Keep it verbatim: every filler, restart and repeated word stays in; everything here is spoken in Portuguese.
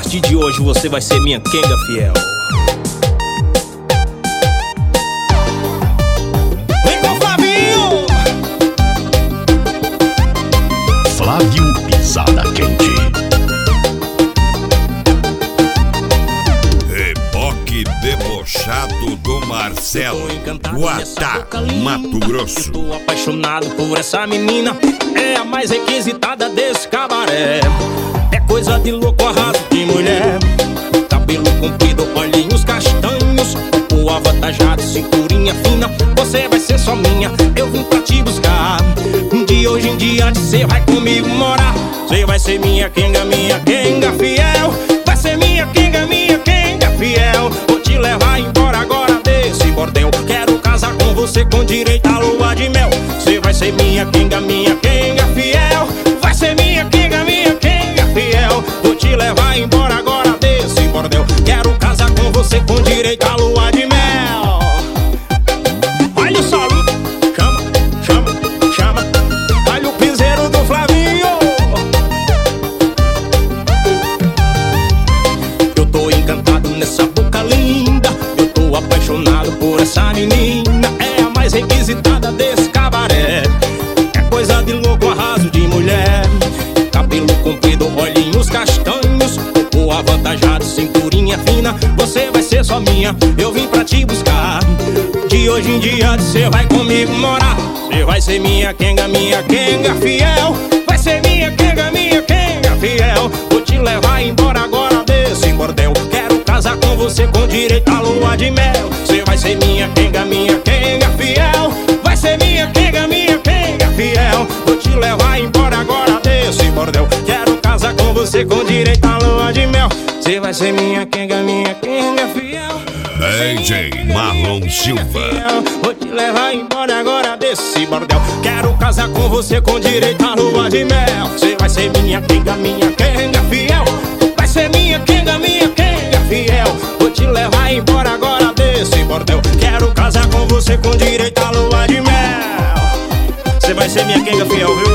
partir de hoje você vai ser minha quenga fiel. Vem com o Flavinho! Flávio Pisada Quente. Reboque debochado do Marcelo, Guatá, Mato Grosso. Tô apaixonado por essa menina, é a mais requisitada desse cabaré. É coisa de louco, arraso de mulher. Cabelo comprido, olhinhos castanhos, corpo avantajado, cinturinha fina. Você vai ser só minha, eu vim pra te buscar. De hoje em diante cê vai comigo morar. Cê vai ser minha quenga, minha quenga fiel. Vai ser minha quenga, minha quenga fiel. Vou te levar embora agora desse bordel. Quero casar com você com direito à lua de mel. Cê vai ser minha quenga, minha quenga fiel. Vai ser minha quenga, minha quenga fiel. Vou te levar embora agora desse bordel. Quero casar com você com direito à lua de mel. Olha o solo, chama, chama, chama. Olha o piseiro do Flavinho. Eu tô encantado nessa boca linda. Eu tô apaixonado por essa menina. É a mais requisitada desse cabaré. É coisa de louco, arraso de mulher. Cabelo comprido, olhinhos castanhos, corpo avantajado, cinturinha fina. Você vai ser só minha, eu vim pra te buscar. De hoje em diante cê vai comigo morar. Cê vai ser minha quenga, minha quenga fiel. Vai ser minha quenga, minha quenga fiel. Vou te levar embora agora desse bordel. Quero casar com você com direito à lua de mel. Cê vai ser minha quenga, minha quenga fiel. Vai ser minha quenga, minha quenga fiel. Vou te levar embora agora desse bordel. Quero casar com você com direito à lua de mel. Cê vai ser minha quenga, minha quenga fiel. D J Marlon Silva. Vou te levar embora agora desse bordel. Quero casar com você com direito à lua de mel. Cê vai ser minha quenga, minha quenga fiel. Vai ser minha quenga, minha quenga fiel. Vou te levar embora agora desse bordel. Quero casar com você com direito à lua de mel. Cê vai ser minha quenga fiel, viu?